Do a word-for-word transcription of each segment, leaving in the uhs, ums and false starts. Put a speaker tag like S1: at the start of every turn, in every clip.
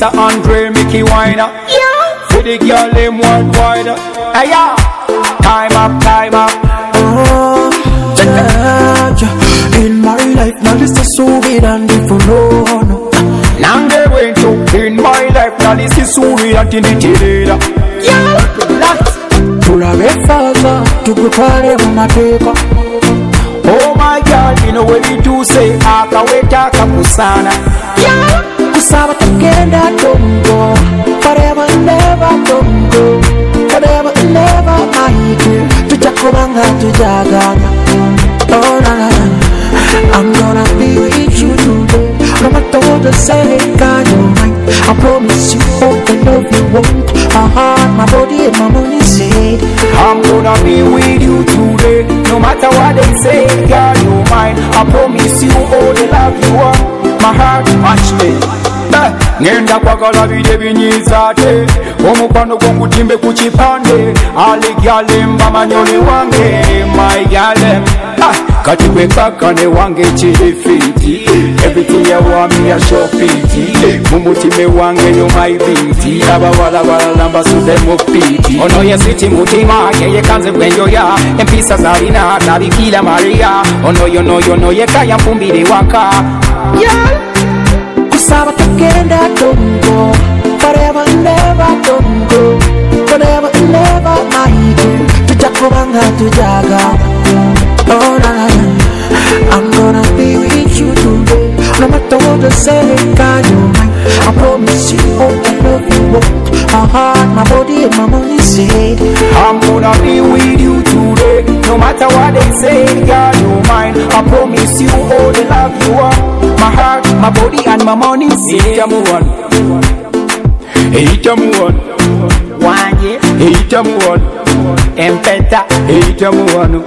S1: Mister Andre Mickey Winer. Yeah. For the girl them worldwide. Hey yeah. Time up, time up.
S2: Oh, yeah, yeah. In my life now this is so weird and different. No, no.
S1: Now they went to in my life now this is so weird and different. Yeah. That's
S2: Tula befaza tukutwale mu mateeka.
S1: Oh my God, you know what you do say akaweta kakusana.
S2: Yeah. Kusaba tugenda tongo. Forever and never tongo. Forever and never maike. Tujakubanga tujagana. Oh na na na. I'm gonna be with you today. No matter what they say, God you're mine. I promise you all the love you want. My heart, my body, and my money say
S1: I'm gonna be with you today. No matter what they say, girl, you're mine. I promise you all the love you want. My heart, match day. Ngenda kwagala bide binyizate. Omukwano gwangu timbe ku kipande. Ali gyale mbamanyole wange. My gyale kati gwe kakane wange kiri fiti. Everything you want me I show pity. Mumutime wange yo my beauty. Abawala balala mbasude mu piti. Ono ye sweet mutima yeye kanze bwenjoya. Empisa zalina nabikila Maria. Ono yo no yo no ye kaya mpumbire waka. Yeah.
S2: Kusaba tugenda tongo. Forever and never tongo. Forever and never maike. Tujakubanga tujaga. Oh na na na. I'm gonna be with you today. No matter what they say, God you're mine. I promise you all the love you want. My heart, my body, and my money say
S1: I'm gonna be with you today. No matter what they say, God you're mine. I promise you all the love you want. My heart, my body, and my money say Jamu one. Hey Jamu one. Wanye. Hey Jamu one. Empeta. Hey Jamu one.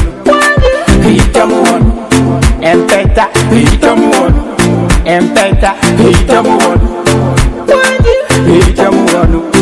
S1: Hey Jamu one. Empeta. Hey Jamu one. Empeta. Hey Jamu one. Hey Jamu one.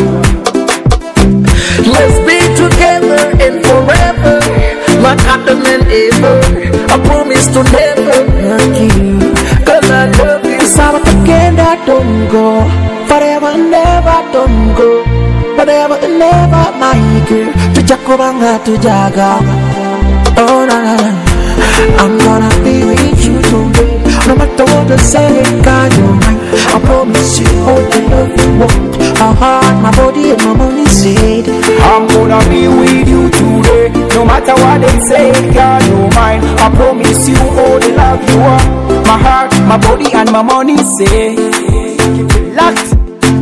S2: Let's be together and forever, like Adam and Eva. I promise to never hurt you, cause I love you. Kusaba tugenda tongo. Forever and never tongo. Forever and never maike. Tujakubanga tujaga. Oh na na na. I'm gonna be with you today. No matter what they say, God you're mine. I promise you all the love you want. My heart, my body, and my money say
S1: I'm gonna be with you today. No matter what they say, God you're mine. I promise you all the love you want. My heart, my body, and my money say locked.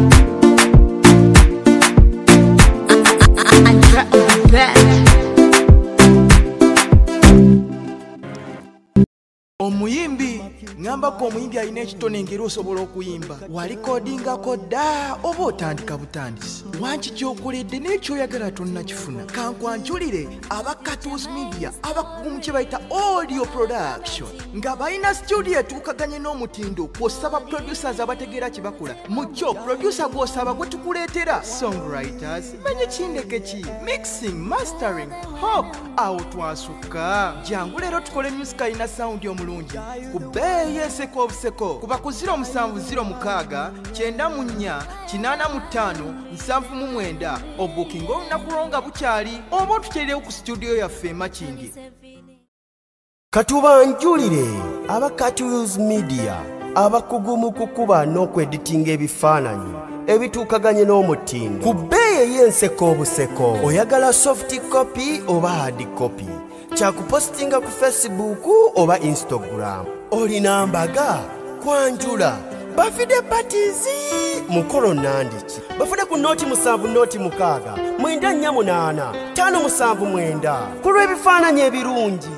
S3: Omuyimbi ngamba ko omuyimbi alina ekitone ngeri osobola okuyimba walikodingako dda oba otandika butandisi wanki kyokoledde n'ekyoyagala tonnakifuna kankwanjulire aba Katus Media abakugumu kye bayita audio production nga balina studio etuukaganye n'omutindo kw'osaba producers abategeera kye bakola mukyo producer gw'osaba gwe tukuleetera songwriters manye kindeke ki mixing mastering hop awo twasukka jangu leero tukole music alina sound omulungi ku bbeeyi y'enseko obuseko kuba ku ziro musanvu ziro mukaaga kyenda mu nnya kinaana mu ttaano nsanvu mu mwenda obukinga olunaku lwo nga bukyali oba otuteerewo ku studio yaffe Makindye.
S4: Katubanjulire aba Katus Media abakugu mu kukuba n'okweditinga ebifaananyi ebituukaganye n'omutindo ku bbeeyi y'enseko obuseko oyagala soft copy oba hard copy kyakupostinga ku Facebook oba Instagram olina mbaga kwanjula bafide patizi mukolo nandiki bafide ku noti musanvu noti mukaaga mwenda nnya munaana tano musanvu mwenda ku lw'ebifaananyi ebirungi